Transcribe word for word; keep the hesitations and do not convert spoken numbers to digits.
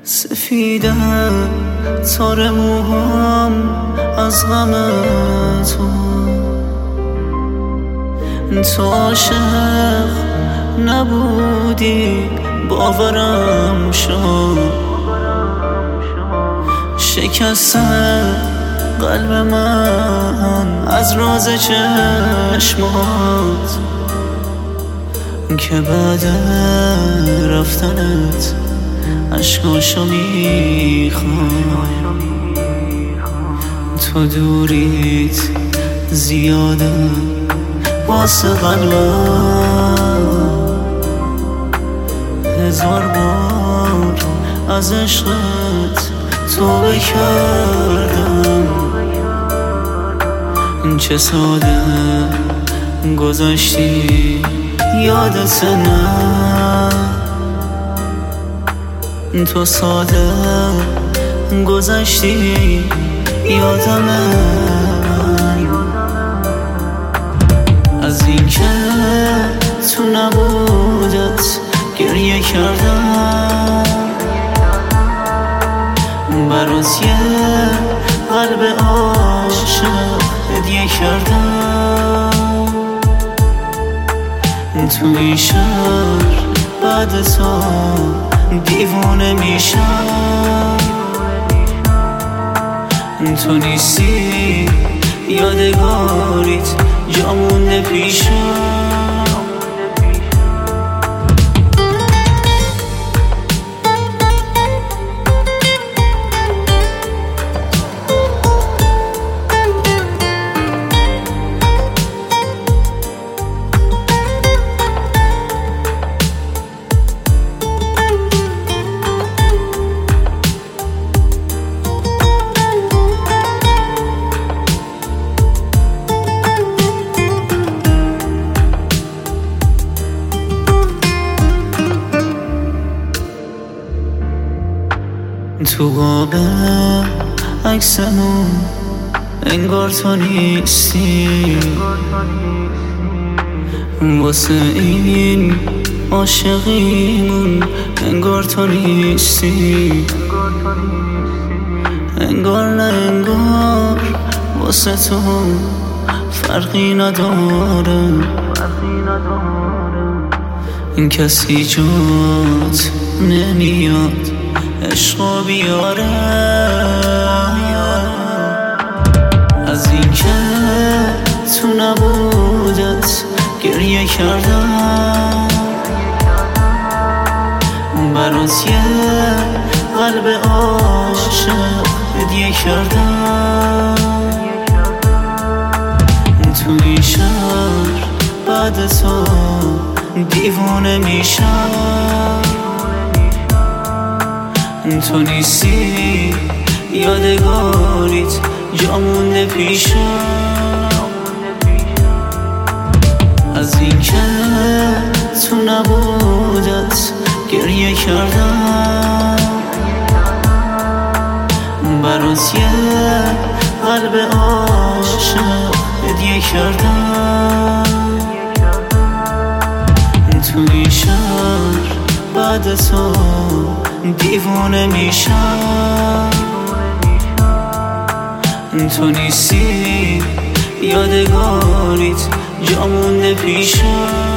سفیده تار موهام از غم تو، تو عاشق نبودی باورم شد، شکسته قلب من از راز چشمات که بعد رفتنت عشقاشو میخوام. تو دوریت زیاده واسه قلبم، هزار بار از عشقت توبه کردم. چه ساده گذاشتی یادت نه، تو ساده گذشتی یادم از این که تو نبودت گریه کردم، برات یه قلب عاشق هدیه کردم. تو این شهر بعد تو دیوانه میشم، تو نیستی یادگاریت جا مونده پیشم. تو قاب عکسمون انگار تو نیستی، واسه این عاشقیمون انگار تو نیستی. انگار نه انگار واسه تو فرقی نداره، این کسی جات نمیاد عشقو بیاره. از این که تو نبودت گریه کردم، برات یه قلب عاشق هدیه کردم. تو این شهر بعد تو دیوانه میشم، تو نیستی یادگاریت جا مونده پیشم. از این که تو نبودت گریه کردم، برات یه قلب عاشق هدیه کردم. تو این شهر بعد تو دیوانه میشم، تو نیستی یادگاریت جا مونده پیشم.